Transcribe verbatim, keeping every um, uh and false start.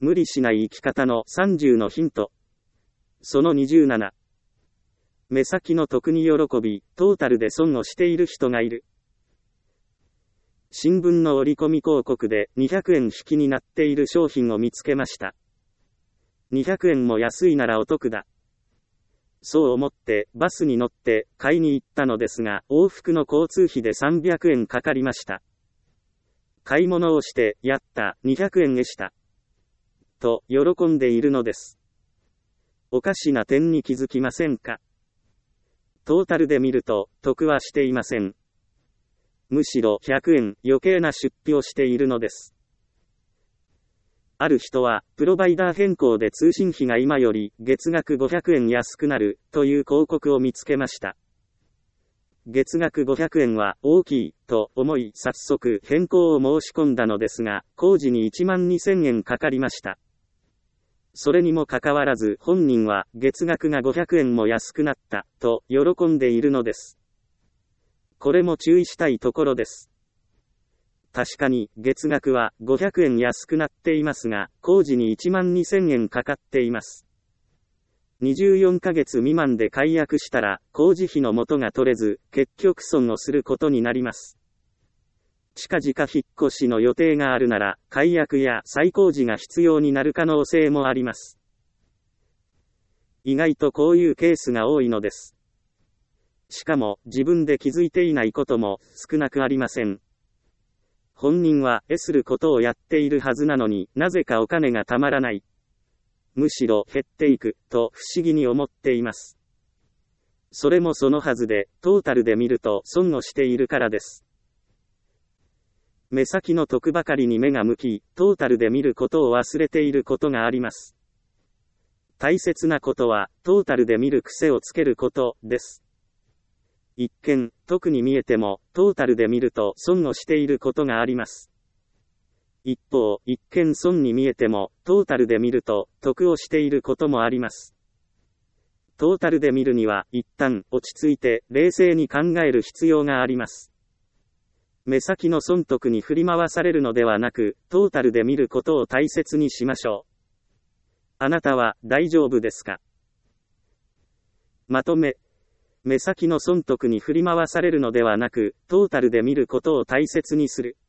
無理しない生き方のさんじゅうのヒント。そのにじゅうなな。目先の得に喜び、トータルで損をしている人がいる。新聞の折り込み広告でにひゃくえん引きになっている商品を見つけました。にひゃくえんも安いならお得だ。そう思ってバスに乗って買いに行ったのですが、往復の交通費でさんびゃくえんかかりました。買い物をして、やった、にひゃくえんでした。と、喜んでいるのです。おかしな点に気づきませんか？トータルで見ると、得はしていません。むしろひゃくえん余計な出費をしているのです。ある人は、プロバイダー変更で通信費が今より月額ごひゃくえん安くなるという広告を見つけました。月額ごひゃくえんは大きいと思い早速変更を申し込んだのですが、工事にいちまんにせんえんかかりました。それにもかかわらず本人は月額がごひゃくえんも安くなったと喜んでいるのです。これも注意したいところです。確かに月額はごひゃくえん安くなっていますが、工事にいちまんにせんえんかかっています。にじゅうよんかげつ未満で解約したら工事費の元が取れず、結局損をすることになります。近々引っ越しの予定があるなら、解約や再工事が必要になる可能性もあります。意外とこういうケースが多いのです。しかも自分で気づいていないことも少なくありません。本人は得することをやっているはずなのになぜかお金がたまらない。むしろ減っていくと不思議に思っています。それもそのはずで、トータルで見ると損をしているからです。目先の得ばかりに目が向き、トータルで見ることを忘れていることがあります。大切なことは、トータルで見る癖をつけることです。一見、得に見えても、トータルで見ると損をしていることがあります。一方、一見損に見えても、トータルで見ると得をしていることもあります。トータルで見るには、一旦落ち着いて冷静に考える必要があります。目先の損得に振り回されるのではなく、トータルで見ることを大切にしましょう。あなたは大丈夫ですか？まとめ。目先の損得に振り回されるのではなく、トータルで見ることを大切にする。